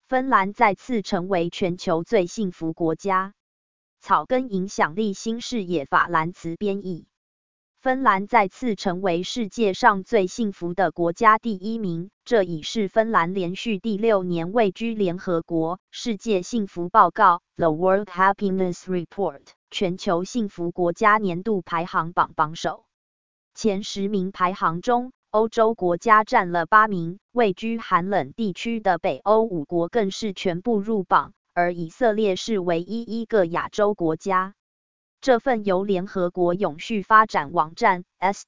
芬兰再次成为全球最幸福国家。草根影响力新视野法兰茨编译。芬兰再次成为世界上最幸福的国家第1名，这已是芬兰连续第6年位居联合国世界幸福报告 The World Happiness Report 全球幸福国家年度排行榜榜首。前10名排行中，欧洲国家占了8名，位居寒冷地区的北欧5国更是全部入榜，而以色列是唯一一个亚洲国家。这份由联合国永续发展网站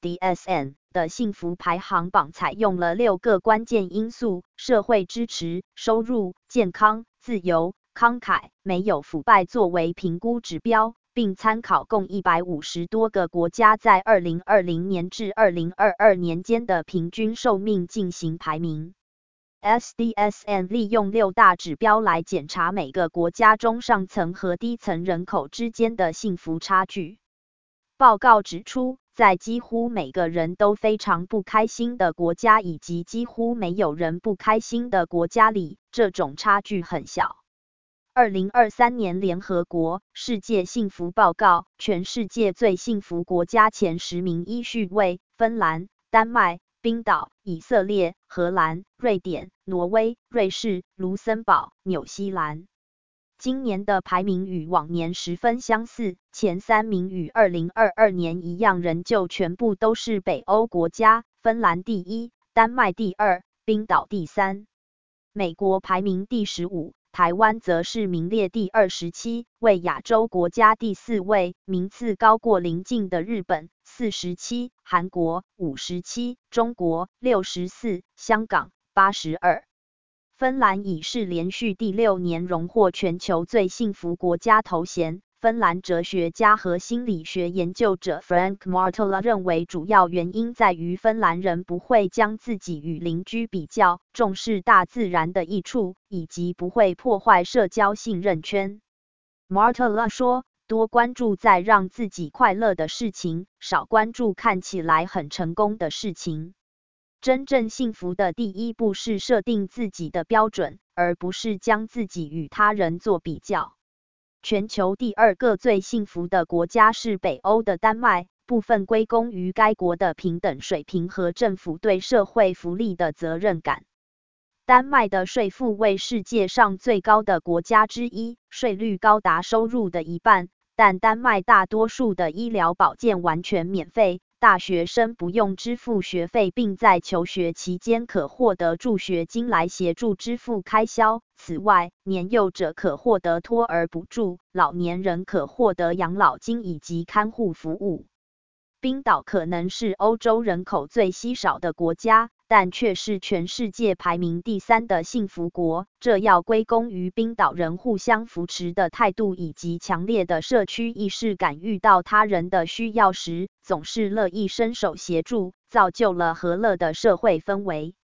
SDSN 的幸福排行榜采用了6个关键因素：社会支持、收入、健康、自由、慷慨、没有腐败作为评估指标，并参考共150多个国家在2020年至2022年间的平均寿命进行排名。SDSN 利用6大指标来检查每个国家中上层和低层人口之间的幸福差距。报告指出，在几乎每个人都非常不开心的国家以及几乎没有人不开心的国家里，这种差距很小。2023年联合国世界幸福报告全世界最幸福国家前10名依序为芬兰、丹麦、冰岛、以色列、荷兰、瑞典、挪威、瑞士、卢森堡、纽西兰。今年的排名与往年十分相似，前3名与2022年一样，仍旧全部都是北欧国家，芬兰第1，丹麦第2，冰岛第3。美国排名第15，台湾则是名列第27，为亚洲国家第4位，名次高过邻近的日本47，韩国57，中国64，香港82。芬兰已是连续第6年荣获全球最幸福国家头衔。芬兰哲学家和心理学研究者 Frank Martela 认为，主要原因在于芬兰人不会将自己与邻居比较，重视大自然的益处，以及不会破坏社交信任圈。Martela 说，多关注在让自己快乐的事情，少关注看起来很成功的事情。真正幸福的第一步是设定自己的标准，而不是将自己与他人做比较。全球第2个最幸福的国家是北欧的丹麦，部分归功于该国的平等水平和政府对社会福利的责任感。丹麦的税负为世界上最高的国家之一，税率高达收入的1半，但丹麦大多数的医疗保健完全免费，大学生不用支付学费，并在求学期间可获得助学金来协助支付开销。此外，年幼者可获得托儿补助，老年人可获得养老金以及看护服务。冰岛可能是欧洲人口最稀少的国家，但却是全世界排名第3的幸福国，这要归功于冰岛人互相扶持的态度以及强烈的社区意识感，遇到他人的需要时，总是乐意伸手协助，造就了和乐的社会氛围。